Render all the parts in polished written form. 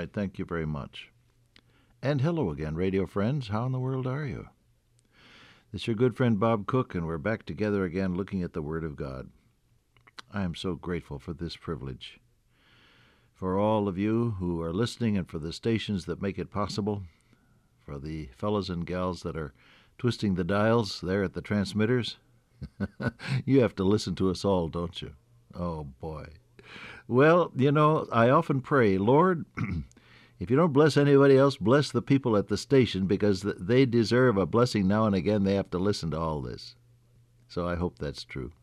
right, thank you very much. And hello again, radio friends. How in the world are you? This is your good friend Bob Cook, and we're back together again looking at the Word of God. I am so grateful for this privilege. For all of you who are listening and for the stations that make it possible, for the fellows and gals that are twisting the dials there at the transmitters, you have to listen to us all, don't you? Oh, boy. Well, you know, I often pray, Lord, if you don't bless anybody else, bless the people at the station, because they deserve a blessing now and again. They have to listen to all this. So I hope that's true.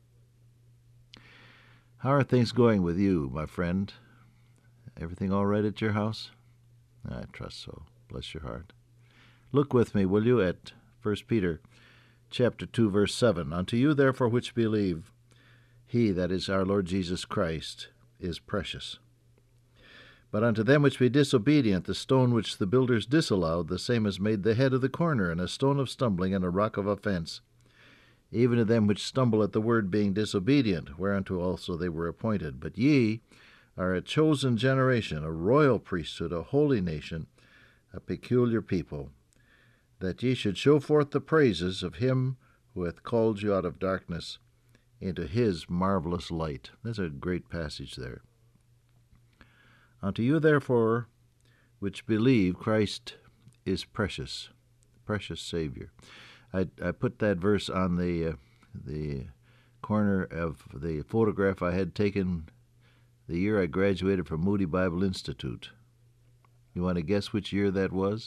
How are things going with you, my friend? Everything all right at your house? I trust so. Bless your heart. Look with me, will you, at 1 Peter chapter 2, verse 7. Unto you, therefore, which believe, he, that is our Lord Jesus Christ, is precious. But unto them which be disobedient, the stone which the builders disallowed, the same is made the head of the corner, and a stone of stumbling, and a rock of offense, even to them which stumble at the word, being disobedient, whereunto also they were appointed. But ye are a chosen generation, a royal priesthood, a holy nation, a peculiar people, that ye should show forth the praises of him who hath called you out of darkness into his marvelous light. There's a great passage there. Unto you, therefore, which believe, Christ is precious, precious Savior. I put that verse on the corner of the photograph I had taken the year I graduated from Moody Bible Institute. You want to guess which year that was?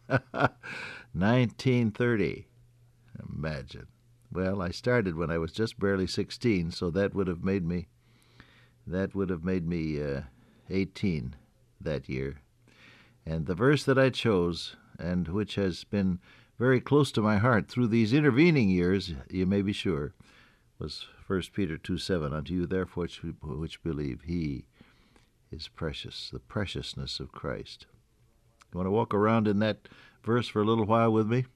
1930. Imagine. Well, I started when I was just barely 16, so that would have made me 18 that year. And the verse that I chose, and which has been very close to my heart through these intervening years, you may be sure, was 1 Peter 2:7. Unto you, therefore, which believe, he is precious, the preciousness of Christ. You want to walk around in that verse for a little while with me?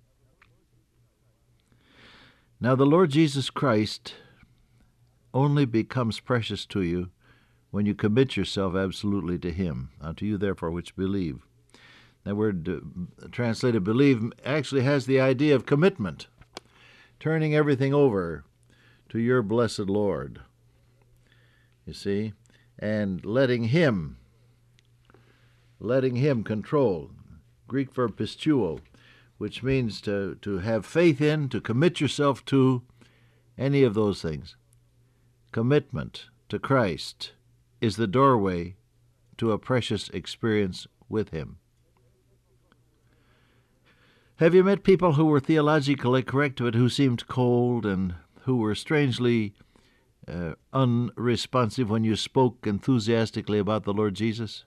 Now the Lord Jesus Christ only becomes precious to you when you commit yourself absolutely to him. Unto you, therefore, which believe. That word translated believe actually has the idea of commitment, turning everything over to your blessed Lord, you see, and letting him control. Greek verb pistuo, which means to have faith in, to commit yourself to, any of those things. Commitment to Christ is the doorway to a precious experience with him. Have you met people who were theologically correct but who seemed cold and who were strangely unresponsive when you spoke enthusiastically about the Lord Jesus?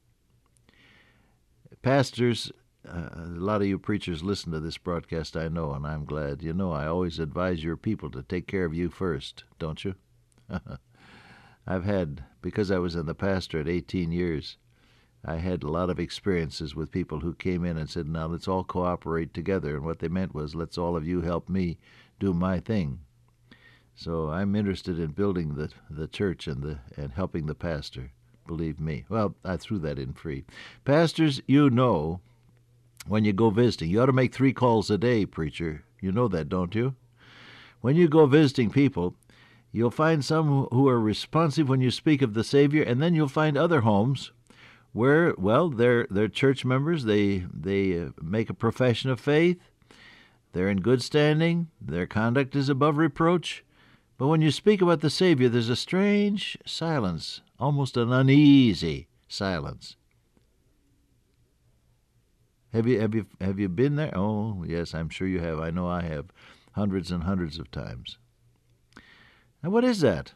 Pastors, a lot of you preachers listen to this broadcast, I know, and I'm glad. You know, I always advise your people to take care of you first, don't you? Because I was in the pastorate 18 years, I had a lot of experiences with people who came in and said, now let's all cooperate together. And what they meant was, let's all of you help me do my thing. So I'm interested in building the church and helping the pastor, believe me. Well, I threw that in free. Pastors, you know, when you go visiting, you ought to make 3 calls a day, preacher. You know that, don't you? When you go visiting people, you'll find some who are responsive when you speak of the Savior, and then you'll find other homes where, well, they're church members, they make a profession of faith, they're in good standing, their conduct is above reproach, but when you speak about the Savior, there's a strange silence, almost an uneasy silence. Have you been there? Oh, yes, I'm sure you have. I know I have, hundreds and hundreds of times. And what is that?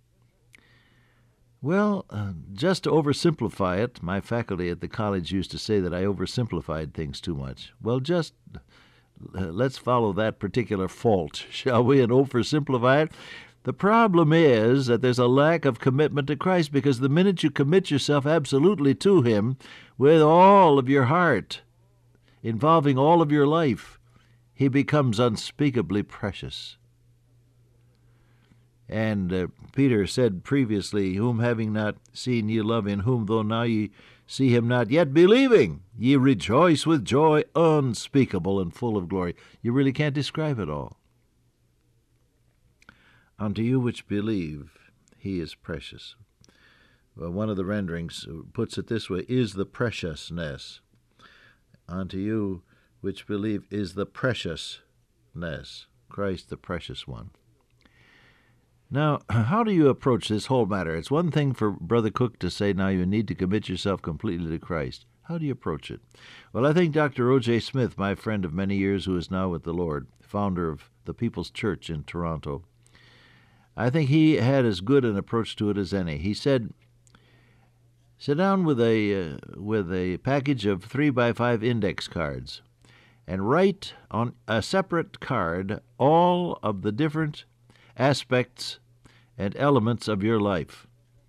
Well, just to oversimplify it, my faculty at the college used to say that I oversimplified things too much. Well, just let's follow that particular fault, shall we, and oversimplify it. The problem is that there's a lack of commitment to Christ, because the minute you commit yourself absolutely to him with all of your heart, involving all of your life, he becomes unspeakably precious. And Peter said previously, whom having not seen ye love, in whom though now ye see him not, yet believing, ye rejoice with joy unspeakable and full of glory. You really can't describe it all. Unto you which believe, he is precious. Well, one of the renderings puts it this way, is the preciousness. Unto you which believe is the preciousness. Christ the precious one. Now, how do you approach this whole matter? It's one thing for Brother Cook to say, now you need to commit yourself completely to Christ. How do you approach it? Well, I think Dr. O.J. Smith, my friend of many years who is now with the Lord, founder of the People's Church in Toronto, I think he had as good an approach to it as any. He said, sit down with a package of 3x5 index cards and write on a separate card all of the different aspects and elements of your life.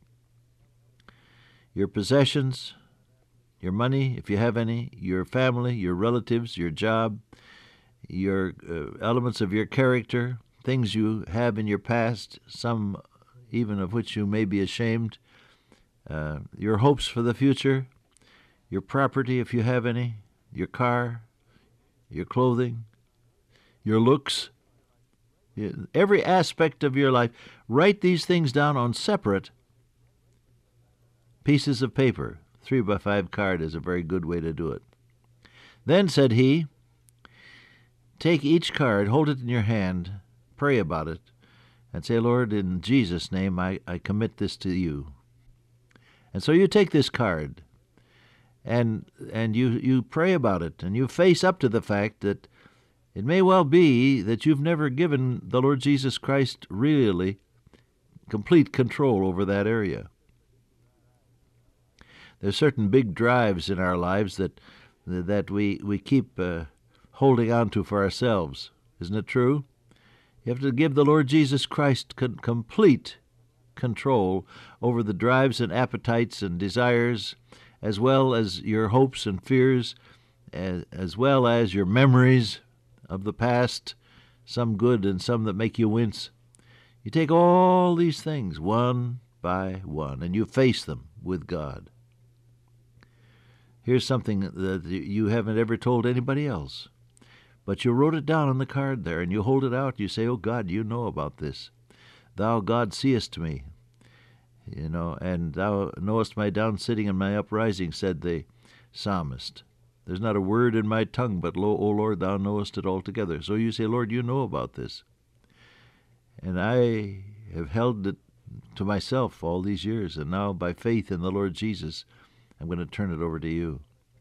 Your possessions, your money, if you have any, your family, your relatives, your job, your elements of your character, things you have in your past, some even of which you may be ashamed, your hopes for the future, your property, if you have any, your car, your clothing, your looks, every aspect of your life. Write these things down on separate pieces of paper. 3x5 card is a very good way to do it. Then, said he, take each card, hold it in your hand, pray about it, and say, Lord, in Jesus' name, I commit this to you. And so you take this card, and you pray about it, and you face up to the fact that it may well be that you've never given the Lord Jesus Christ really complete control over that area. There's certain big drives in our lives that we keep holding on to for ourselves. Isn't it true? You have to give the Lord Jesus Christ complete control over the drives and appetites and desires, as well as your hopes and fears, as well as your memories of the past, some good and some that make you wince. You take all these things one by one, and you face them with God. Here's something that you haven't ever told anybody else, but you wrote it down on the card there, and you hold it out. You say, oh, God, you know about this. Thou, God, seest me. And thou knowest my down sitting and my uprising, said the psalmist. There's not a word in my tongue, but lo, O Lord, thou knowest it altogether. So you say, Lord, you know about this. And I have held it to myself all these years, and now by faith in the Lord Jesus, I'm going to turn it over to you.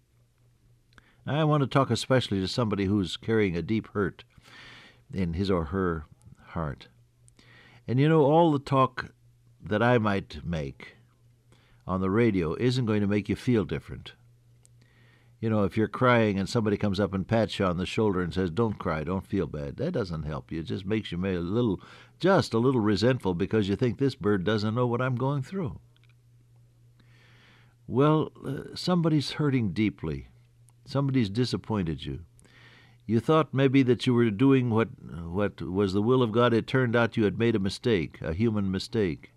I want to talk especially to somebody who's carrying a deep hurt in his or her heart. And all the talk that I might make on the radio isn't going to make you feel different. If you're crying and somebody comes up and pats you on the shoulder and says, don't cry, don't feel bad, that doesn't help you. It just makes you just a little resentful because you think this bird doesn't know what I'm going through. Well, somebody's hurting deeply. Somebody's disappointed you. You thought maybe that you were doing what was the will of God. It turned out you had made a mistake, a human mistake.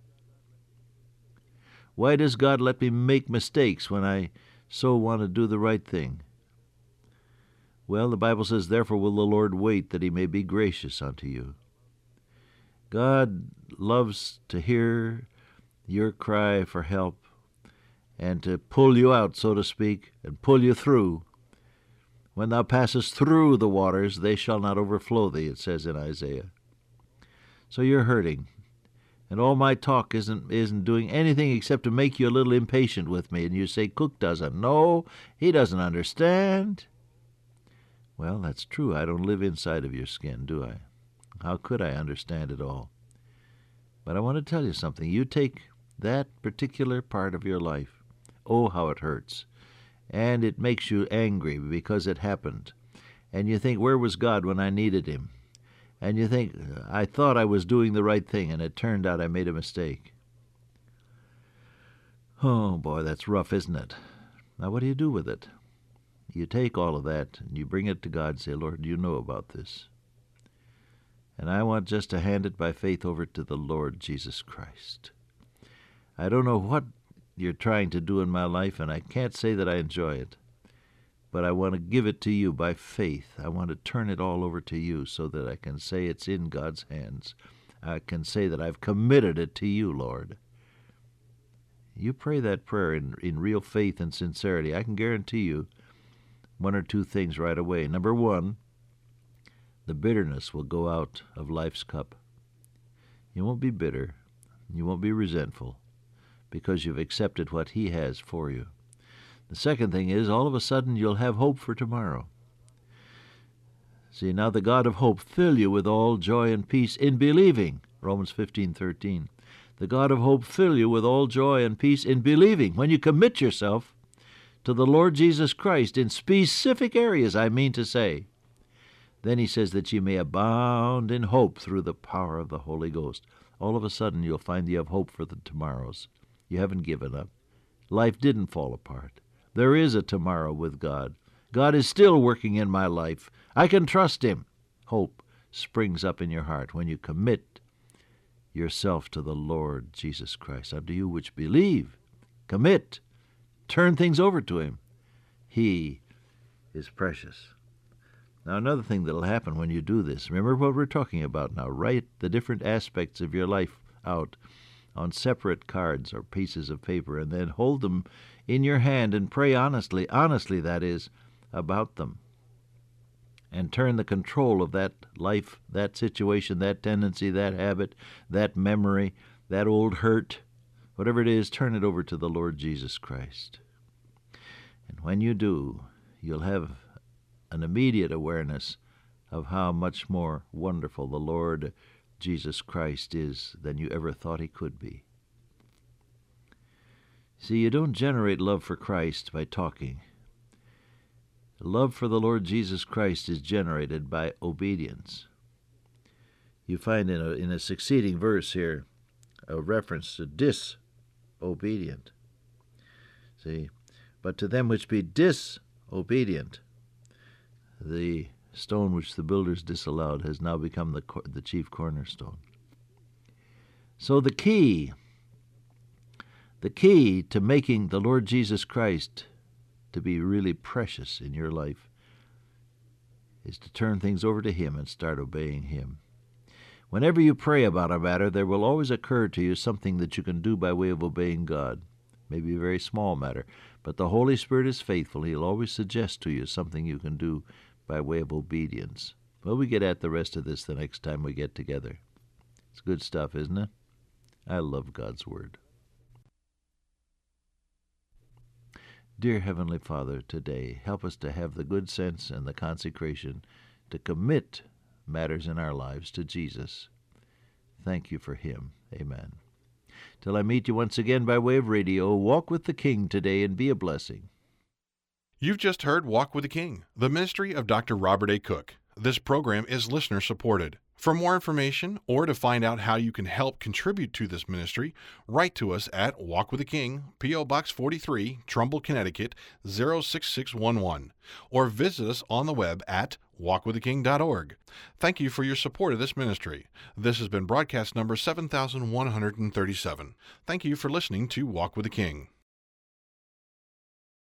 Why does God let me make mistakes when I so want to do the right thing? Well, the Bible says, therefore will the Lord wait that he may be gracious unto you. God loves to hear your cry for help and to pull you out, so to speak, and pull you through. When thou passest through the waters, they shall not overflow thee, it says in Isaiah. So you're hurting. And all my talk isn't doing anything except to make you a little impatient with me. And you say, Cook doesn't know. He doesn't understand. Well, that's true. I don't live inside of your skin, do I? How could I understand it all? But I want to tell you something. You take that particular part of your life. Oh, how it hurts. And it makes you angry because it happened. And you think, where was God when I needed him? And you think, I thought I was doing the right thing, and it turned out I made a mistake. Oh, boy, that's rough, isn't it? Now, what do you do with it? You take all of that, and you bring it to God and say, Lord, you know about this. And I want just to hand it by faith over to the Lord Jesus Christ. I don't know what you're trying to do in my life, and I can't say that I enjoy it. But I want to give it to you by faith. I want to turn it all over to you so that I can say it's in God's hands. I can say that I've committed it to you, Lord. You pray that prayer in real faith and sincerity. I can guarantee you one or two things right away. Number one, the bitterness will go out of life's cup. You won't be bitter. You won't be resentful because you've accepted what He has for you. The second thing is, all of a sudden, you'll have hope for tomorrow. See, now the God of hope fill you with all joy and peace in believing. Romans 15:13. The God of hope fill you with all joy and peace in believing. When you commit yourself to the Lord Jesus Christ in specific areas, I mean to say, then He says that you may abound in hope through the power of the Holy Ghost. All of a sudden, you'll find you have hope for the tomorrows. You haven't given up. Life didn't fall apart. There is a tomorrow with God. God is still working in my life. I can trust Him. Hope springs up in your heart when you commit yourself to the Lord Jesus Christ. Unto you which believe, commit, turn things over to Him. He is precious. Now, another thing that will happen when you do this, remember what we're talking about now. Write the different aspects of your life out on separate cards or pieces of paper, and then hold them in your hand and pray honestly, that is, about them. And turn the control of that life, that situation, that tendency, that habit, that memory, that old hurt, whatever it is, turn it over to the Lord Jesus Christ. And when you do, you'll have an immediate awareness of how much more wonderful the Lord Jesus Christ is than you ever thought He could be. See, you don't generate love for Christ by talking. Love for the Lord Jesus Christ is generated by obedience. You find in a succeeding verse here a reference to disobedient. See, but to them which be disobedient, the stone which the builders disallowed has now become the chief cornerstone. So the key to making the Lord Jesus Christ to be really precious in your life is to turn things over to Him and start obeying Him. Whenever you pray about a matter, there will always occur to you something that you can do by way of obeying God. Maybe a very small matter, but the Holy Spirit is faithful. He'll always suggest to you something you can do by way of obedience. Well, we get at the rest of this the next time we get together. It's good stuff, isn't it? I love God's Word. Dear Heavenly Father, today, help us to have the good sense and the consecration to commit matters in our lives to Jesus. Thank you for Him. Amen. Till I meet you once again by way of radio, walk with the King today and be a blessing. You've just heard Walk with the King, the ministry of Dr. Robert A. Cook. This program is listener-supported. For more information or to find out how you can help contribute to this ministry, write to us at Walk with the King, P.O. Box 43, Trumbull, Connecticut, 06611, or visit us on the web at walkwiththeking.org. Thank you for your support of this ministry. This has been broadcast number 7137. Thank you for listening to Walk with the King.